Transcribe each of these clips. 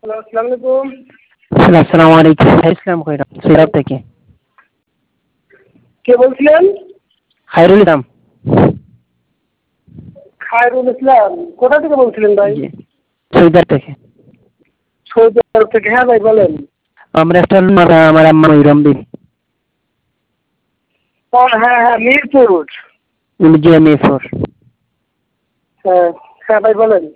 Hello, আসসালামু আলাইকুম। Hello, আসসালামু আলাইকুম। ইসলাম কইরা সৈয়দ থেকে। কে বলছিলেন? খায়রুল ইসলাম। খায়রুল ইসলাম। কোথা থেকে বলছিলেন ভাই? জি, সৈয়দ থেকে। সৌদি আরব থেকে। হ্যাঁ ভাই বলেন। আমরা একটা আমার আম্মা ময়ূরম বিবি। ও হ্যাঁ হ্যাঁ, মিরপুর। জি, মিরপুর। হ্যাঁ হ্যাঁ ভাই বলেন।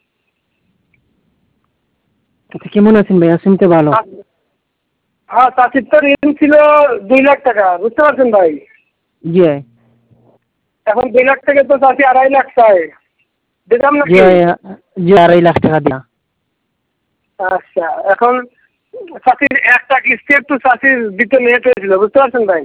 আচ্ছা, কেমন আছেন ভাই? আছেন তো ভালো? হ্যাঁ, চাচির তো ঋণ ছিল 2 লাখ টাকা, বুঝতে পারছেন ভাই? জি এখন 2 লাখ থেকে তো চাচি 2.5 লাখ চায়, দিতাম জি নাকি? জি, 2.5 লাখ টাকা দিয়া। আচ্ছা, এখন চাচির একটা কিস্তি একটু চাচির দিতে লেট হয়েছিল, বুঝতে পারছেন ভাই?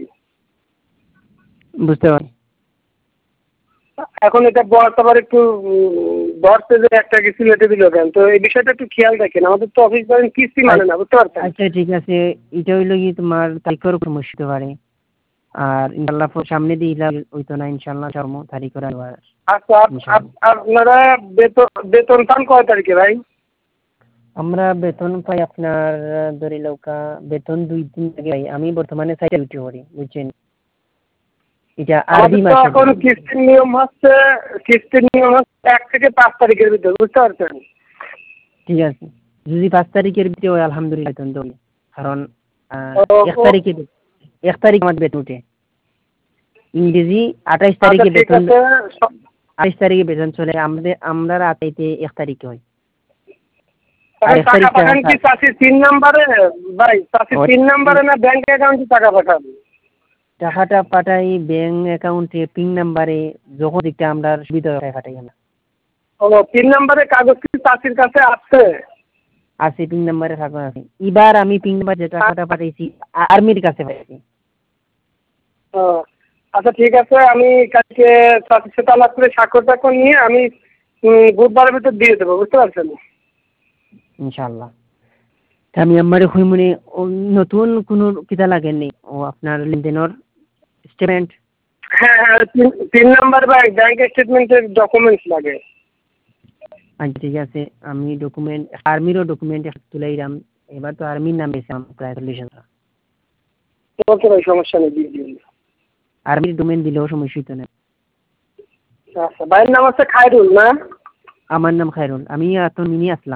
বুঝতে পারি। এখন এটা বস আবার একটু ধরছে যে একটা কিস্তি লেটে দিল কেন, তো এই বিষয়টা একটু খেয়াল রাখেন। আমাদের তো অফিস ধরেন কিস্তি মানে না, বুঝতে পারছেন? আচ্ছা ঠিক আছে, এটা হইলো কি তোমার তারিখের উপর মুশতে পারে। আর ইনশাল্লাহ সামনে দিয়ে হইতো না, ইনশাল্লাহ জন্ম তারিখের আবার। আচ্ছা, ইনশাল্লাহ আপনারা বেতন পান কয় তারিখে ভাই? আমরা বেতন পাই আপনার ধরে লৌকা বেতন 2 দিন আগে পাই। আমি বর্তমানে সাইটে ডিউটি করি, বুঝছেন? এটা আরবি আমাদের তো মাসে এখন কিস্তির নিয়ম হচ্ছে 1 থেকে 5 তারিখের ভিতরে, বুঝতে পারছেন? ঠিক আছে, যদি 5 তারিখের ভিতরে হয় আলহামদুলিল্লাহ বেতন দেবো। কারণ ও এক ও, তারিখে 1 তারিখ আমার বেতন উঠে। ইংরেজি 28 আচ্ছা তারিখে ঠিক বেতন। আছে। 28 তারিখে বেতন চলে, আমাদের আমরা রাতে 1 তারিখে হয়। আর এখন 1 টাকা তারিখটা পাঠান কি চাষির 3 নাম্বারে? ভাই চাষির 3 নাম্বারে না ব্যাংক অ্যাকাউন্টে টাকা পাঠান? টাকাটা পাঠাই ব্যাংক অ্যাকাউন্টে পিন নাম্বারে, যখন দিকটা আমরা সুবিধা হয় পাঠাই না। ও, 3 নাম্বারে কাগজ কি চাষির কাছে আছে? আছে, পিন নাম্বারে থাকা আছে। এবার আমি পিন নাম্বার যে টাকাটা পাঠাইছি আর্মির কাছে পাঠাইছি। ও, আচ্ছা ঠিক আছে, আমি কালকে চাষির সাথে আলাপ করে স্বাক্ষর টাক্ষর নিয়ে আমি বুধবারের ভিতর দিয়ে দেবো, বুঝতে পারছেন? ইনশাআল্লাহ। তা আমি আমারে কই মনে নতুন কোনো কিতা লাগেনি ও আপনার লেনদেনের স্টেটমেন্ট। হ্যাঁ হ্যাঁ, 3 নাম্বার ব্যাংক স্টেটমেন্টের ডকুমেন্টস লাগে। আচ্ছা ঠিক আছে, আমি ডকুমেন্ট আর্মিরও ডকুমেন্ট তুলাইলাম। এবার তো আর্মির নাম বেশি আমার প্রায় সলিউশনটা। ওকে ভাই, সমস্যা নেই, দিয়ে দিন। আর্মির ডকুমেন্ট দিলেও সমস্যা হইতো না। আচ্ছা, ভাইয়ের নাম হচ্ছে খায়রুল না? আমার নাম খায়রুল, আমি এত মিনি আসলাম।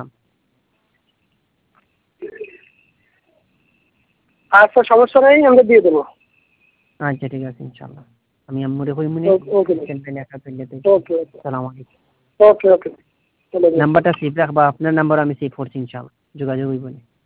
আচ্ছা, সমস্যা নেই, আমরা দিয়ে দেবো। আচ্ছা ঠিক আছে ইনশাআল্লাহ। আমি আম্মুরে কই মনে ওকে ভাই। ক্যান্টাইনে একটা তুলে দিই। ওকে ওকে। আসসালামু আলাইকুম। ওকে ওকে, চলে যাচ্ছে। নাম্বারটা সেভ রাখবা, আপনার নাম্বার আমি সেভ করছি, ইনশাআল্লাহ যোগাযোগ হইব।